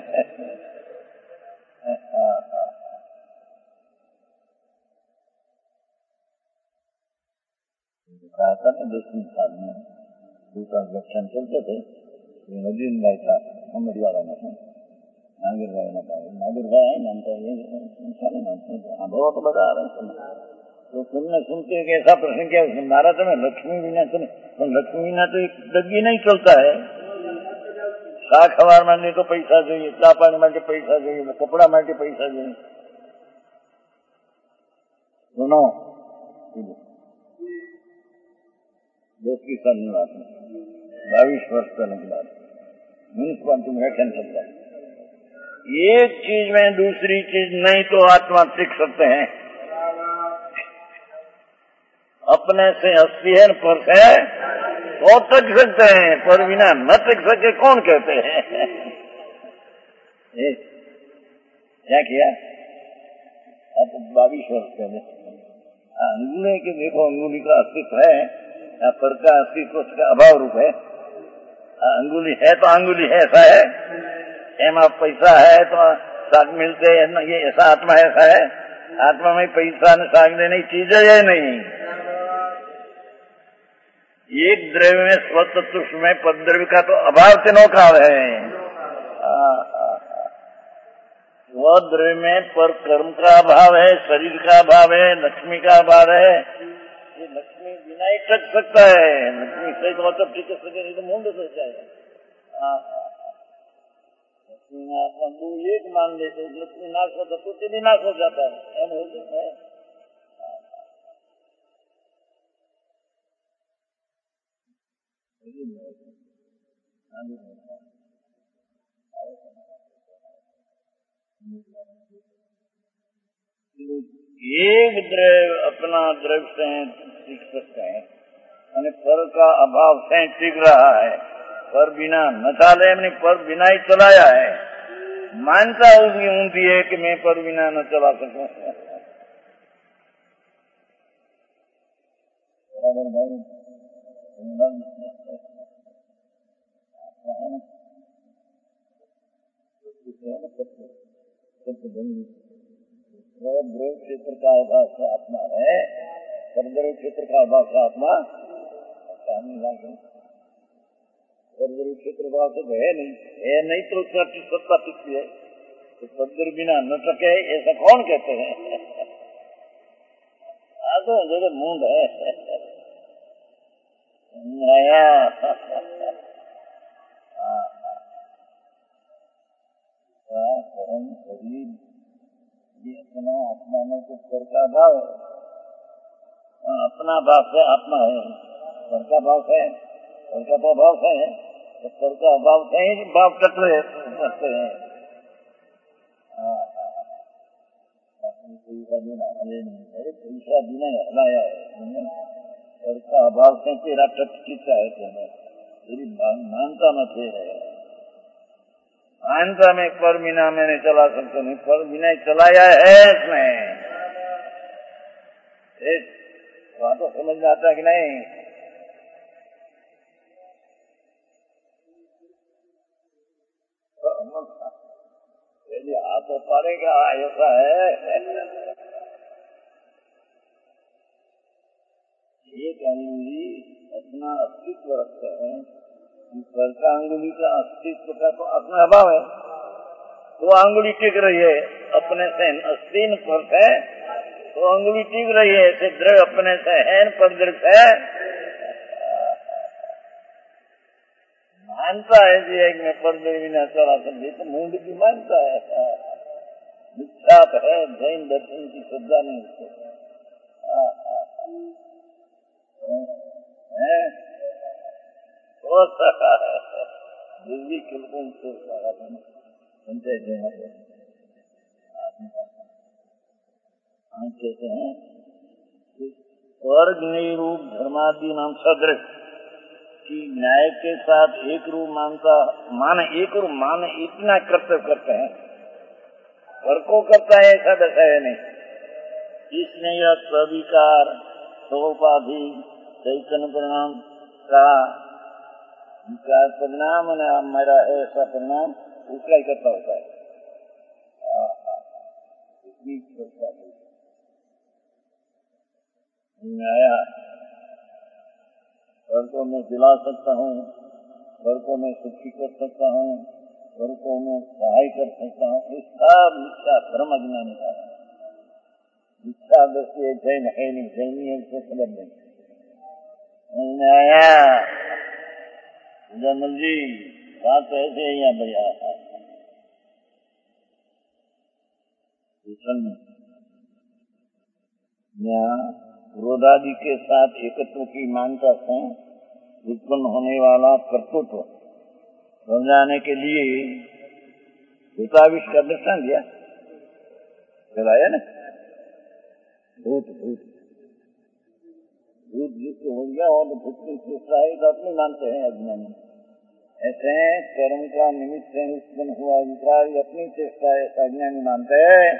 दसवीं साल में दूसरा लक्षण चलते थे, नदीन भाई था अमर वाला में नागिर भाई ना था, नागिर भाई है नामता बहुत बता रहे तो सुनने सुनते एक ऐसा प्रश्न किया महाराज में लक्ष्मी बिना सुने तो लक्ष्मी बिना तो एक दग्गी नहीं चलता है। शाक हवार मांगे तो पैसा चाहिए, चा पानी मांगे पैसा चाहिए, कपड़ा मांगे पैसा चाहिए। सुनो 22 बात 22 वर्ष पहले की बात, म्यूनिसिपालिटी में व्याख्यान चलता है। एक चीज में दूसरी चीज नहीं तो आत्मा सीख सकते हैं। अपने से 80 है पर है वो तक सकते हैं, पर बिना न तक सके कौन कहते हैं। क्या किया अब 22 वर्ष पहले अंगुली के देखो, अंगुली का अस्तित्व है या पर का अस्तित्व उसका अभाव रूप है। अंगुली है तो अंगुली है ऐसा है, एमा पैसा है तो साग मिलते हैं, ये ऐसा आत्मा ऐसा है। आत्मा में पैसा न साग देने चीज है नहीं, एक द्रव्य में स्वतत्व में परद्रव्य का तो अभाव से नौका है। स्वद्रव्य में पर कर्म का अभाव है, शरीर का अभाव है, लक्ष्मी का अभाव है। ये लक्ष्मी बिना ही टक सकता है। लक्ष्मी सही तो मतलब टिक सके, नहीं तो मुंड सक जाएगा। लक्ष्मी आत्मा दो एक मान लेते, लक्ष्मी नाश होता तो भी नाश हो जाता है। हो जाता है। एक द्रव्य अपना द्रव्य से टिक सकते हैं, અને પર का अभाव से टिक रहा है। पर बिना न चाले, पर बिना ही चलाया है। मानता उसकी ऊंधी है कि मैं पर बिना न चला सकूं। बराबर भाई, द्रव्य क्षेत्र का अभाव से आत्मा है, परद्रव्य क्षेत्र का अभाव से आत्मा परद्रव्य क्षेत्र भाव से है नहीं तो उसका सत्ता टिकती है। तो परद्रव्य बिना न टके ऐसा कौन कहते हैं? तो जगह मूंड है। नया कर्म शरीर ये अपना आत्मा में कुछ कर का भाव है। अपना भाव से आत्मा है, कर का भाव है, कर का तो भाव है, तो कर का अभाव से ही भाव करते हैं। पैसा बिना हलाया है, कर का अभाव से तेरा टटकीता है तुम्हें, तेरी मानता मत है। मानता में पर बिना मैं नहीं चला सकता, नहीं पर बिना चलाया है इसमें। वहां तो समझ में आता है कि नहीं? हाथ तो पारेगा ऐसा है। एक अंगुली अपना अस्तित्व रखते हैं, पर का अंगुली का अस्तित्व का तो अपना अभाव है। वो अंगुली टिक रही है अपने से, अस्तीन पर है तो अंगुली टिक रही है। ऐसे द्रव्य अपने से है, पर द्रव्य है मानता है जी एक में पर द्रव्य न चला सकती, तो मूंड की मानता है। विख्यात है जैन दर्शन की श्रद्धा नहीं उसको हो सका है। दिल्ली किल्कुल कहते हैं स्वर्ग निरूप धर्मादि नाम सदृश की न्याय के साथ एक रूप एक रूप माने इतना कर्तव्य करते हैं, स्वर को करता है ऐसा दर्शाया नहीं। इसने यह स्वीकार सोपाधि चैतन्य परिणाम का परिणाम मेरा है ऐसा परिणाम उसका इकट्ठा होता है। आया स्वर को मैं दिला सकता हूँ, स्वर को मैं सुखी कर सकता हूँ, स्वर को मैं सहाय कर सकता हूँ। इसका मिथ्या धर्म अज्ञानी का मिथ्या दृष्टि जैन है नहीं, जैनी है उसको समझ नहीं आया। जनरल जी बात तो ऐसे ही यहाँ बढ़िया यहाँ क्रोधादि के साथ एकत्व की मानता से उत्पन्न होने वाला कर्तृत्व समझाने के लिए भूताविष का दर्शन दिया, चलाया ना। भूत भूत भूत जिसको हो गया और भूत की चेष्टा है तो अपनी मानते हैं अज्ञानी। ऐसे कर्म का निमित्त से उत्पन्न हुआ विकार अपनी चेष्टा है अज्ञानी मानते हैं।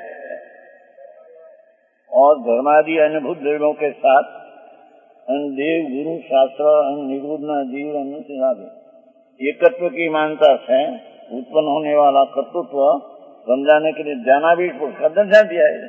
और धर्मादि अनुभूत द्रव्यों के साथ देव गुरु शास्त्र निगुण जीव एकत्व की मानता से उत्पन्न होने वाला कर्तृत्व समझाने के लिए जाना भी उसका दर्शन दिया है।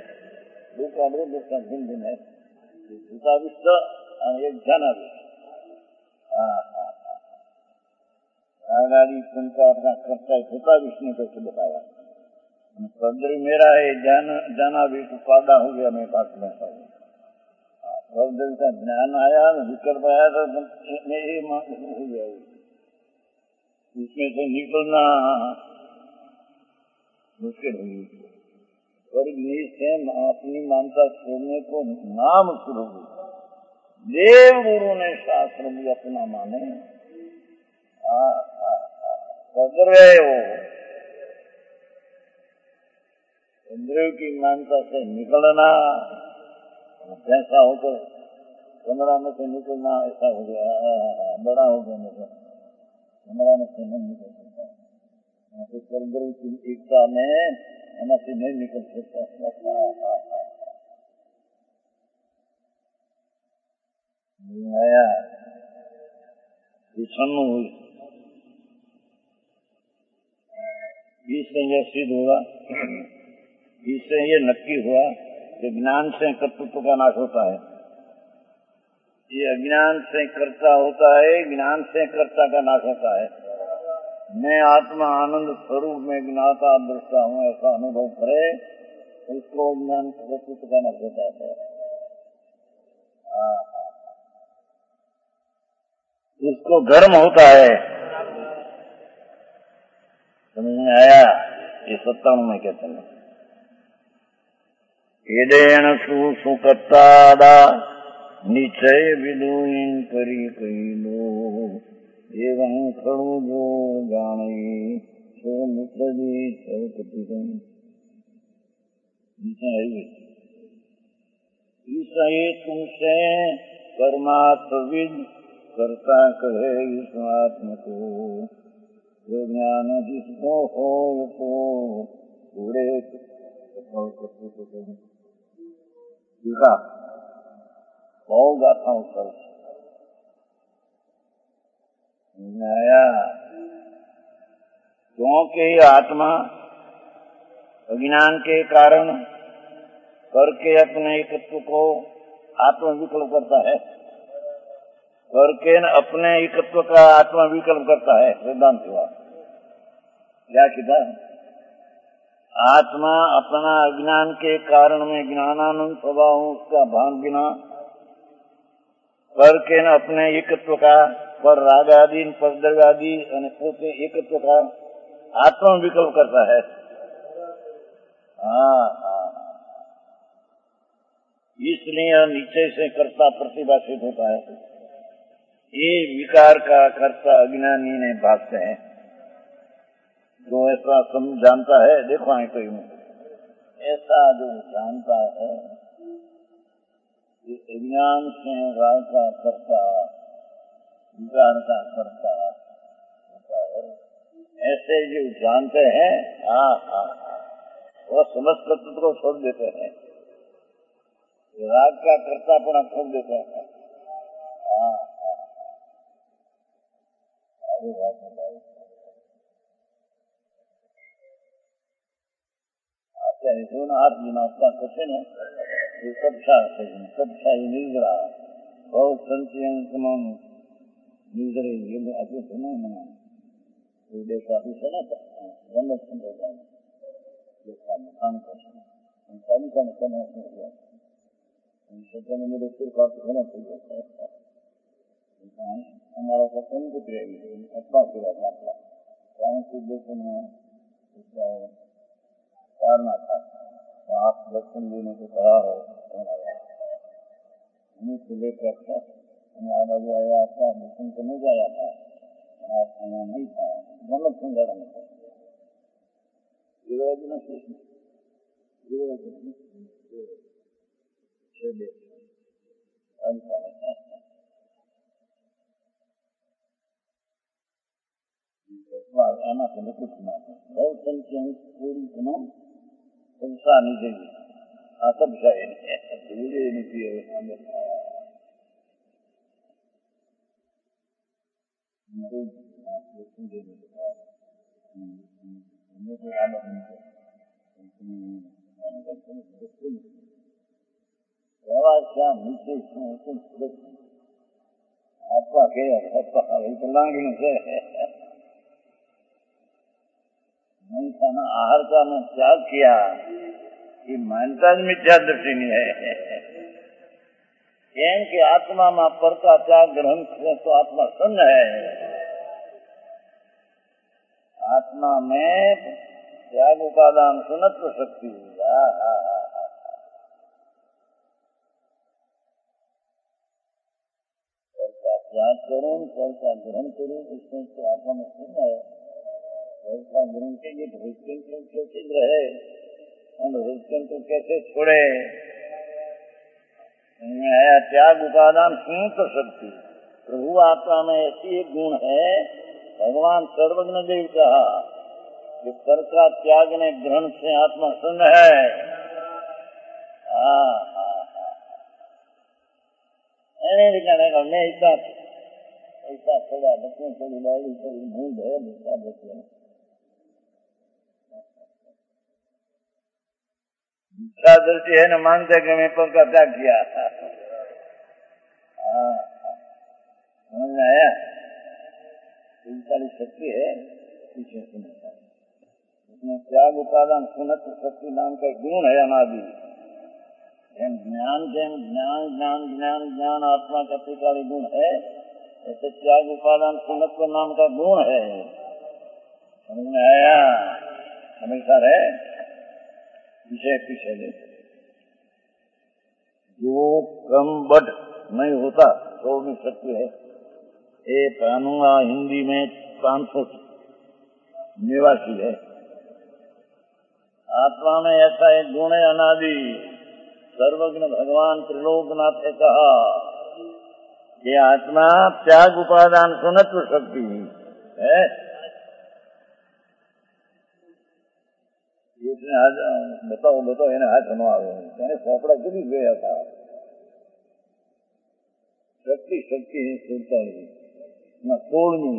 भिन्न भिन्न है, एक जाना भी आगाड़ी चिंता अपना करता है छोटा विष्णु कैसे बताया। सदर मेरा है जाना भी तो पादा हो गया, मैं काट लेता हूँ। सदर का ज्ञान आया विकर पाया तो मेरी मां हो गया, इसमें से निकलना मुश्किल हुई। स्वर्ग से अपनी मानता छोड़ने को नाम शुरू हुई। देव गुरु ने शास्त्र भी अपना माने, सदर हो इंद्रियों की मानता से निकलना, जैसा हो तो कमरा में से निकलना, ऐसा हो गया बड़ा हो गया, कमरा में से नहीं निकल सकता, इंद्रियों की एकता में हमें से नहीं निकल सकता। आया विषम हुई, इससे यह सिद्ध हुआ, इससे ये नक्की हुआ कि ज्ञान से कर्तृत्व का नाश होता है। ये अज्ञान से कर्ता होता है, ज्ञान से कर्ता का नाश होता है। मैं आत्मा आनंद स्वरूप में ज्ञाता दृष्टा हूँ ऐसा अनुभव करे, उसको ज्ञान कर्तृत्व का नाश होता है। उसको धर्म होता है। समझ में आया? ये 57 में कहते हैं एडेण सुकर्तादा निश्चय विदुइन करी कईलो एवं खड़ू जो जाने सो मित्र जी चौकती ईसाई तुमसे कर्मात्मविद कर्ता कहे इस आत्म को, जो ज्ञान जिसको हो तो पूरे बहुत गाता हूँ सर आया, क्योंकि आत्मा अज्ञान के कारण करके अपने एकत्व को आत्म विकल्प करता है, करके अपने एकत्व का आत्मा विकल्प करता है। वेदांत हुआ क्या किया? आत्मा अपना अज्ञान के कारण में ज्ञानानंद स्वभाव उसका भान बिना करके न अपने एकत्व का पर राग आदि पर द्रव्य आदि पोते एकत्व का आत्मा विकल्प करता है। इसलिए नीचे से कर्ता प्रतिभाषित होता है। ये विकार का कर्ता अज्ञानी ने भागते हैं। जो ऐसा जानता है, देखो है कोई ऐसा जो जानता है कि अज्ञान से राग का कर्ता विकार का कर्ता होता है, ऐसे जो जानते हैं वो समस्त तत्व को छोड़ देते हैं, राग का कर्तापना छोड़ देते हैं। आप आपका क्वेश्चन है कक्षा निजरा बहुत संचयन तमाम निजरे ये आपको सुना मना देखा भी सुना गंदा सुन रहा है देखा मकान क्वेश्चन पानी का मकान है सत्य में मेरे सिर का होना चाहिए हमारा क्वेश्चन कुछ रहेगी अपना पूरा अपना कारण से देखने उसका कारण था आप दर्शन देने को खड़ा हो मुझे लेकर आवाज आया था, दर्शन को नहीं जाया था, आप यहाँ नहीं था, गलत सुंदर એના કુછ ના બહુ સંખ્યા પૂરી તમામ સંસ્થા नहीं देगी सब शायद पूरे नीति क्या नीचे आपका के लांगण से नहीं खाना, आहार का मैं त्याग किया, ये मानता જ मिथ्या दृष्टि नहीं है। केम कि आत्मा में पर का त्याग ग्रहण से तो आत्मा शून्य है। आत्मा में त्याग उपादान सुनत्व शक्ति, पर का त्याग करूं, पर का ग्रहण करूं, इसमें तो आत्मा में शून्य है। पर का ग्रहण के लिए हृदय कैसे रहे और हृदय को कैसे छोड़े? है त्याग उपादान सुनत्व शक्ति। प्रभु आत्मा में ऐसी एक गुण है, भगवान सर्वज्ञ देव कहा कि पर का त्याग ने ग्रहण से आत्मा शून्य है। मैं ऐसा थोड़ा बच्चों थोड़ी लाइट थोड़ी नींद है, दूसरा बच्चे दूसरा दृष्टि है न, मानते कि मैं पर का त्याग किया। समझ में आया? सारी शक्ति है पीछे सुनता है, उसमें त्याग उपादान सुनत शक्ति नाम का गुण है अनादि। ज्ञान ज्ञान ज्ञान ज्ञान ज्ञान आत्मा का त्रिकाली गुण है, ऐसे त्याग उपादान सुनत्व नाम का गुण है। समझ में आया? हमेशा रहे पीछे पीछे ले जो क्रम बट नहीं होता तो भी शक्ति है। ये कानूना हिंदी में 500 निवासी है। आत्मा में ऐसा एक गुण है अनादि। सर्वज्ञ भगवान त्रिलोकनाथ ने कहा कि आत्मा त्याग उपादान सुनत्व शक्ति है। बताओ એને હાથ ન આવે, તેને સોપડા સુધી ગયા હતા। શક્તિ શક્તિ 47 ના 16મી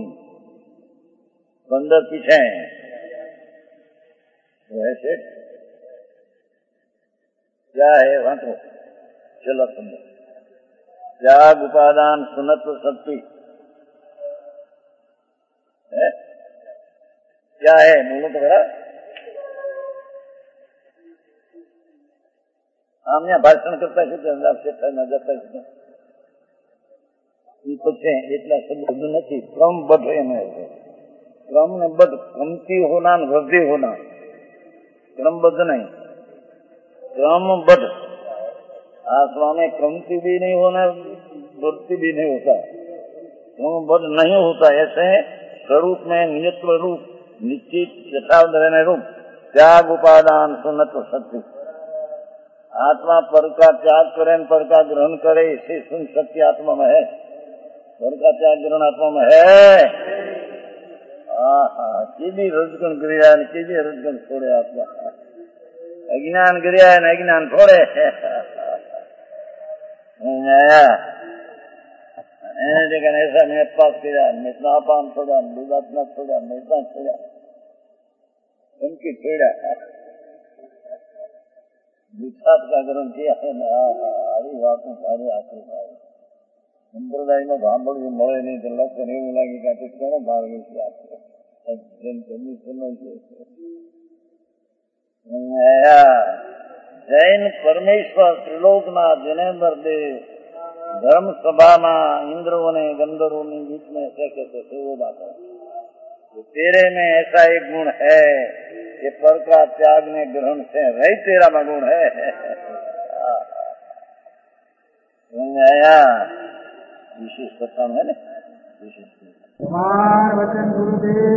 15 पीछे वैसे क्या है वहां तो चलो समझो। त्याग उपादान सुनत्व शक्ति है क्या है? बोलो तो बड़ा। हम यहाँ भाषण करता है जता पूछे એટલા શબ્દ નથી। क्रमबद्ध એમાં क्रम ने बद्ध, क्रमती होना वृद्धि होना, क्रमबद्ध नहीं, क्रमबद्ध। आत्मा में क्रमती भी नहीं होना, वृद्धि भी नहीं होता, क्रमबद्ध नहीं होता। ऐसे स्वरूप में नियत्व रूप निश्चित यथार्थ रहने रूप त्याग उपादान सुनत्व शक्ति। आत्मा पर का त्याग करे, पर का ग्रहण करे, इसे सुन शक्ति आत्मा में है। पर का त्याग ग्रहण आत्मा में है। कीधी रजगुण क्रिया ने कीधी रजगुण छोड़े आत्मा। अज्ञान क्रिया ने अज्ञान छोड़े। ऐसा मैं पास किया, मितना पान छोड़ा, दुदात्मा छोड़ा, मितना छोड़ा, उनकी छोड़ा विख्यात का ग्रहण किया है। આવી વાતો સારી આખી સારી સંપ્રદાયનો સાંભળવું મળે નહીં તો લક્ષણ એવું લાગે કે આ કોનો ભાવ છે જૈન પરમેશ્વર ત્રિલોકનાથ જનેન્દ્ર દેવ ધર્મ સભામાં इंद्रों गंधर्वों बीच में ऐसे कहते थे वो बात है। तेरे में ऐसा एक गुण है कि पर का त्याग ने ग्रहण से रही तेरा में गुण है। आया विशेष सत्ता है ना, विशेष वचन गुरुदेव।